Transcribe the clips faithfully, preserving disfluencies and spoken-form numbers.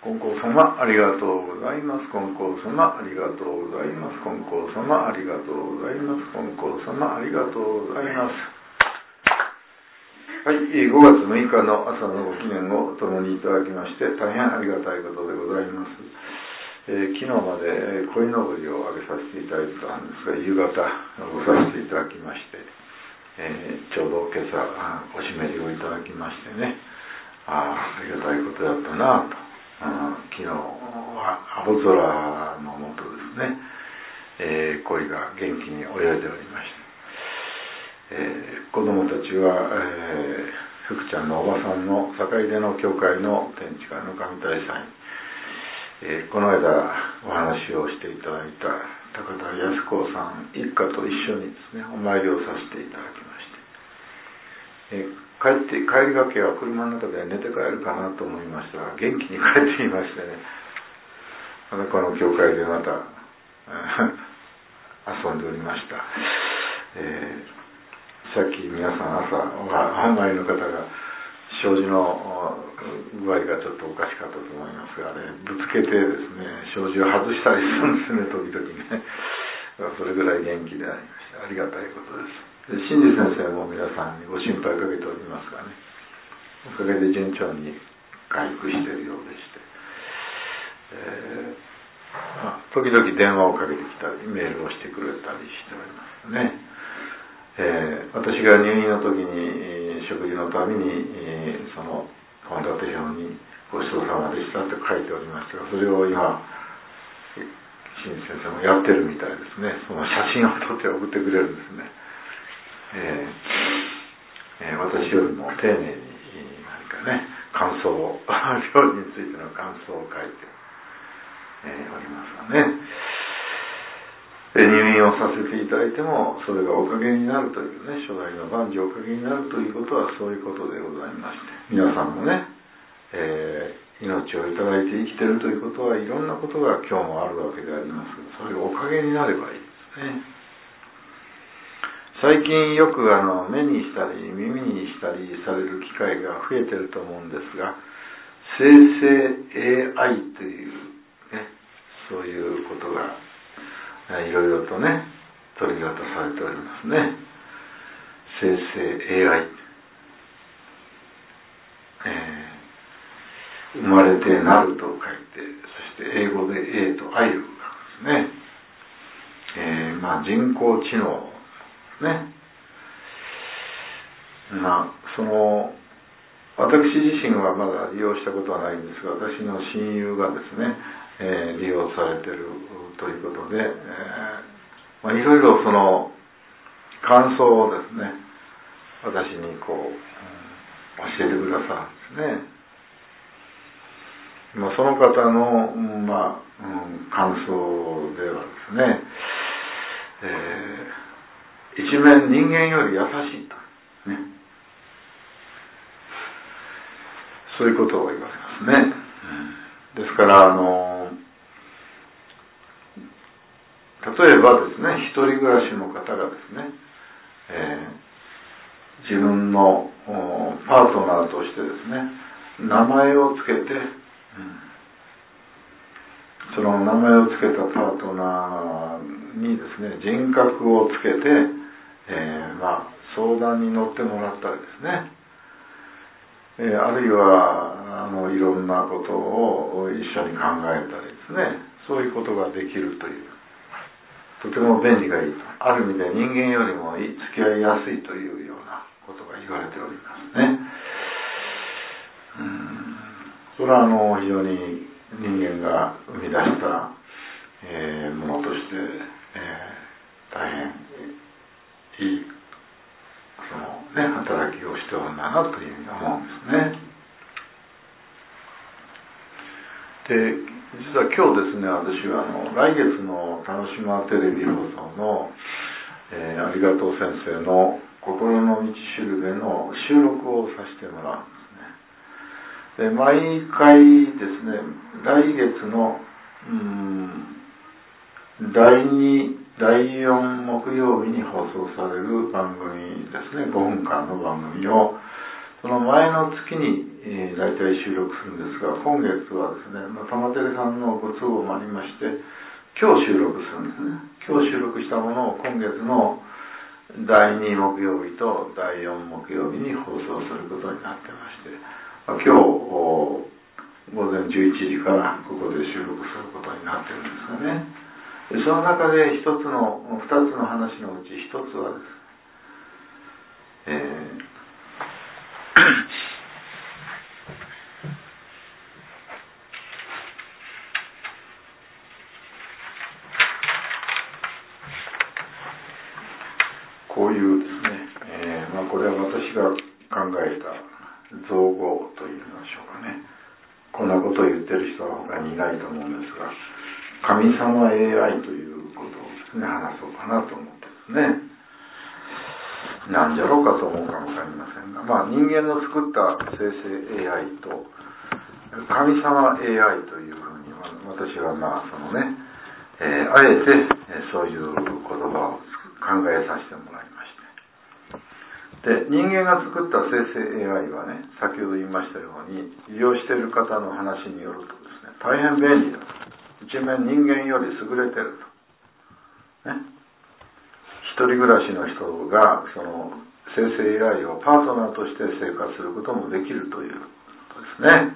金光様ありがとうございます。金光様ありがとうございます。金光様ありがとうございます。金光様ありがとうございます。はい、ごがつむいかの朝のご記念を共にいただきまして大変ありがたいことでございます。えー、昨日まで鯉のぼりをあげさせていただいたんですが、夕方ごさせていただきまして、えー、ちょうど今朝おしめりをいただきましてね、あ, ありがたいことだったなと。あ昨日は青空の下ですね、えー、鯉が元気に泳いでおりました。えー、子供たちは、えー、福ちゃんのおばさんの坂出の教会の天地会の神大祭、えー、この間お話をしていただいた高田靖子さん一家と一緒にですねお参りをさせていただきまして、えー帰って帰りがけは車の中で寝て帰るかなと思いましたが、元気に帰っていましてね、またこの教会でまた遊んでおりました。えー、さっき皆さん朝お参りの方が障子の具合がちょっとおかしかったと思いますが、あれぶつけてですね障子を外したりするんですね、時々ね。それぐらい元気でありました。ありがたいことです。新次先生も皆さんにご心配かけておりますがね、おかげで順調に回復しているようでして、えーまあ、時々電話をかけてきたりメールをしてくれたりしておりますね。えー、私が入院の時に食事のたびに、えー、その献立表にごちそうさまでしたって書いておりましたが、それを今新次先生もやってるみたいですね。その写真を撮って送ってくれるんですね。えーえー、私よりも丁寧に何かね感想を料理についての感想を書いて、えー、おりますがね、で入院をさせていただいてもそれがおかげになるというね、初代の万事おかげになるということはそういうことでございまして、皆さんもね、えー、命をいただいて生きているということはいろんなことが今日もあるわけでありますが、それがおかげになればいいですね。最近よくあの目にしたり耳にしたりされる機会が増えてると思うんですが、生成 エーアイ という、ね、そういうことがいろいろとね取り沙汰されておりますね。生成 エーアイ、えー、生まれてなると書いて、そして英語で A と I を書くんですね。えー、まあ人工知能ね、まあその私自身はまだ利用したことはないんですが、私の親友がですね、えー、利用されているということで、えーまあ、いろいろその感想をですね私にこう、うん、教えてくださるんですね。まあ、その方の、まあうん、感想ではですね、えー一面人間より優しいと、ね、そういうことを言われますね。うん、ですからあの例えばですね、一人暮らしの方がですね、えー、自分のパートナーとしてですね名前をつけて、うん、その名前をつけたパートナーにですね人格をつけてえーまあ、相談に乗ってもらったりですね、えー、あるいはあのいろんなことを一緒に考えたりですね、そういうことができるという、とても便利がいいと、ある意味で人間よりも付き合いやすいというようなことが言われておりますね。うーんそれはあの非常に人間が生み出した、えー、ものとして、えー、大変いいその、ね、働きをしておるんだなというふうに思うんですね。で、実は今日ですね、私はあの来月の鹿児島テレビ放送の、えー、ありがとう先生の心の道しるべの収録をさせてもらうんですね。で、毎回ですね、来月のうーんだいにだいよん木曜日に放送される番組ですね、ごふんかんの番組をその前の月に、えー、大体収録するんですが、今月はですね、まあ、玉照さんのご都合もありまして、今日収録するんですね。今日収録したものを今月のだいに木曜日とだいよん木曜日に放送することになってまして、まあ、今日午前じゅういちじからここで収録することになってるんですがね。でその中で一つの二つの話のうち一つはですね、えーこういうですね、えーまあ、これは私が考えた造語といいましょうかね。こんなことを言ってる人は他にいないと思うんですが、神様 エーアイ ということをですね、話そうかなと思ってですね。なんじゃろうかと思うかもわかりませんが、まあ人間の作った生成 エーアイ と神様 エーアイ というふうに私はまあそのね、えー、あえてそういう言葉を考えさせてもらいまして、で人間が作った生成 エーアイ はね、先ほど言いましたように利用している方の話によるとですね、大変便利だと、一面人間より優れてるとね。一人暮らしの人がその生成 エーアイ をパートナーとして生活することもできるということですね。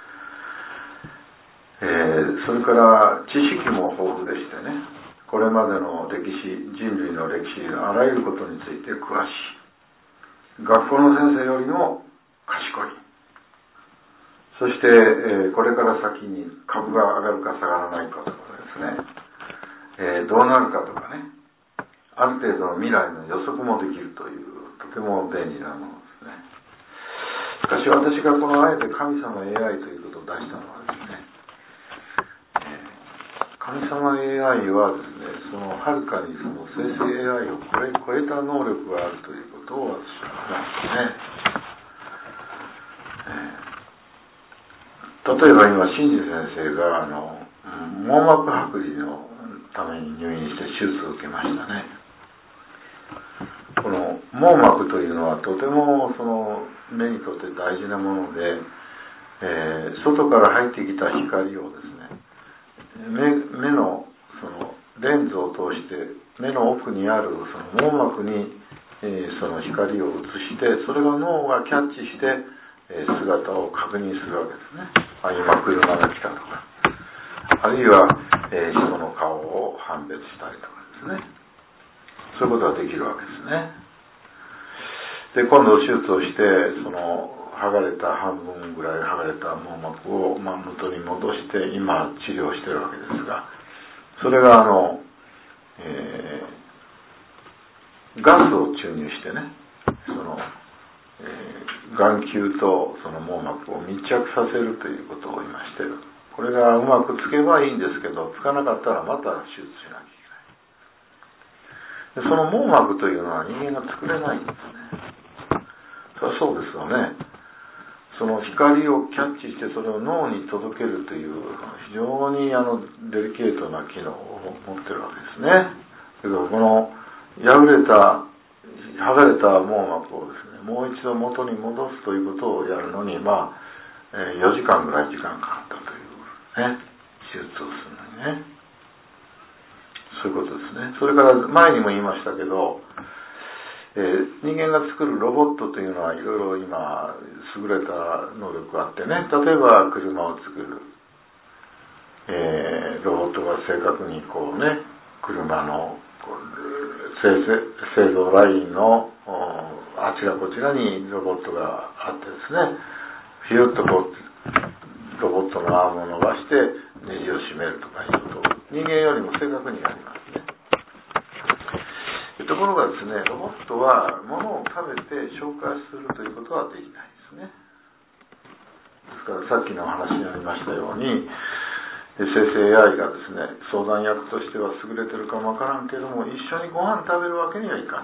えー、それから知識も豊富でしてね、これまでの歴史、人類の歴史のあらゆることについて詳しい。学校の先生よりも賢い。そして、えー、これから先に株が上がるか下がらないかとかですね、えー、どうなるかとかね、ある程度の未来の予測もできるというとても便利なものですね。しかし私がこのあえて神様 エーアイ ということを出したのはですね、えー、神様 エーアイ はですね、そのはるかにその生成 エーアイ を超え、超えた能力があるということを私は話すね。えー、例えば今新次先生があの網膜剥離のために入院して手術を受けましたね。この網膜というのはとてもその目にとって大事なもので、えー、外から入ってきた光をですね、目, 目のそのレンズを通して目の奥にあるその網膜に、えー、その光を映して、それが脳がキャッチして、えー、姿を確認するわけですね。あ、今車が来たとか、あるいは、えー、人の顔を判別したりとかですね、そういうことができるわけですね。で、今度手術をして、その剥がれた半分ぐらい剥がれた網膜を、まあ、元に戻して今治療してるわけですが、それがあの、えー、ガスを注入してね、その、えー、眼球とその網膜を密着させるということを今してる。これがうまくつけばいいんですけど、つかなかったらまた手術しなきゃいけない。でその網膜というのは人間が作れないんですね。そりゃそうですよね。その光をキャッチしてそれを脳に届けるという非常にあのデリケートな機能を持ってるわけですね。だけどこの破れた剥がれた網膜をですね、もう一度元に戻すということをやるのに、まあよじかんぐらい時間かかったというね、手術をするのにね。そういうことですね。それから前にも言いましたけど、えー、人間が作るロボットというのはいろいろ今優れた能力があってね、例えば車を作る、えー、ロボットが正確にこうね、車のこう製造ラインのあちらこちらにロボットがあってですね、ひゅっとこうロボットのアームを伸ばしてネジを締めるとかいうことを人間よりも正確にやりますね。ところがですね、ロボットは物を食べて消化するということはできないですね。ですからさっきの話にありましたように、生成 エーアイ がですね、相談役としては優れてるかもわからんけども、一緒にご飯食べるわけにはいかない。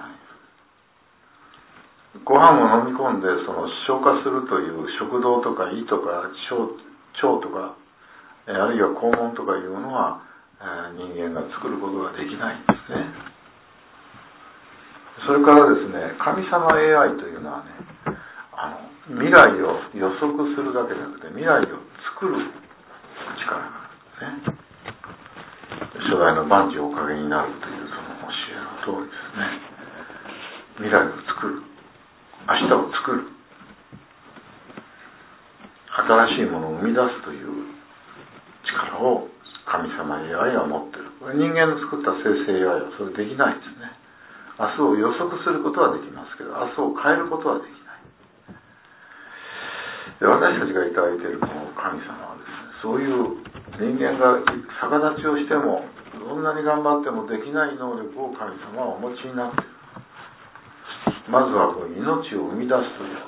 ご飯を飲み込んでその消化するという食道とか胃とか腸、腸とか、あるいは肛門とかいうものは人間が作ることができないんですね。それからですね、神様 エーアイ というのはね、あの未来を予測するだけじゃなくて未来を作る力があるんですね。初代の万事おかげになるというその教えの通りですね。未来を作る、明日を作る、新しいものを生み出すという力を神様 エーアイ は持っている。人間の作った生成 エーアイ はそれできないですね。明日を予測することはできますけど、明日を変えることはできない。で、私たちがいただいているこの神様はですね、そういう人間が逆立ちをしてもどんなに頑張ってもできない能力を神様はお持ちになっている。まずはこう命を生み出すという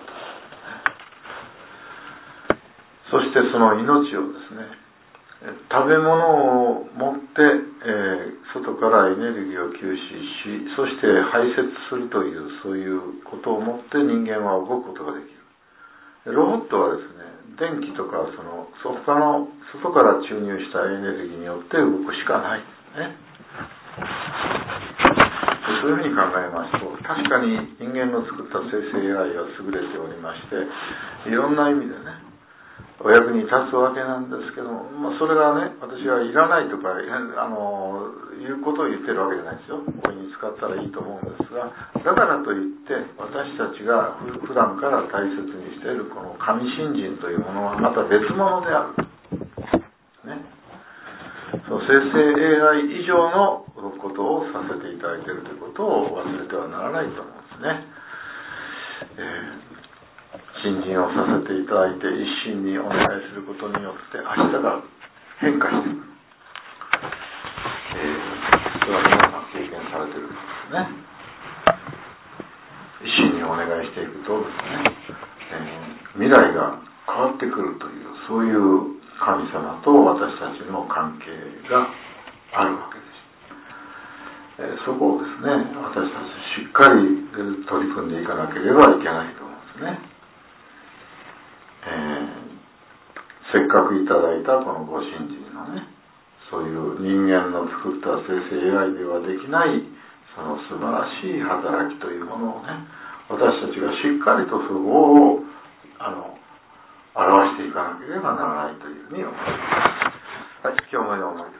こと。そしてその命をですね、食べ物を持って、えー、外からエネルギーを吸収し、そして排泄するというそういうことをもって人間は動くことができる。ロボットはですね、電気とかその他の外から注入したエネルギーによって動くしかないですね。そういうふうに考えますと、確かに人間の作った生成 エーアイ は優れておりまして、いろんな意味でね、お役に立つわけなんですけども、まあ、それがね、私はいらないとかあのいうことを言ってるわけじゃないですよ。ここに使ったらいいと思うんですが、だからといって私たちが普段から大切にしているこの神信心というものはまた別物である、ね、そう生成 エーアイ 以上のことをさせていただいているということを忘れてはならないと思うんですね。えー信心をさせていただいて一心にお願いすることによって明日が変化してくる、えー、それは皆さん経験されているんですね。一心にお願いしていくとですね、えー、未来が変わってくるというそういう神様と私たちの関係があるわけです。えー、そこをですね、私たちしっかり取り組んでいかなければいけないと思うんですね。えー、せっかくいただいたこのご信心のね、そういう人間の作った生成 エーアイ ではできないその素晴らしい働きというものをね、私たちがしっかりとそこをあの表していかなければならないというふうに思います。はい、今日もよう思います。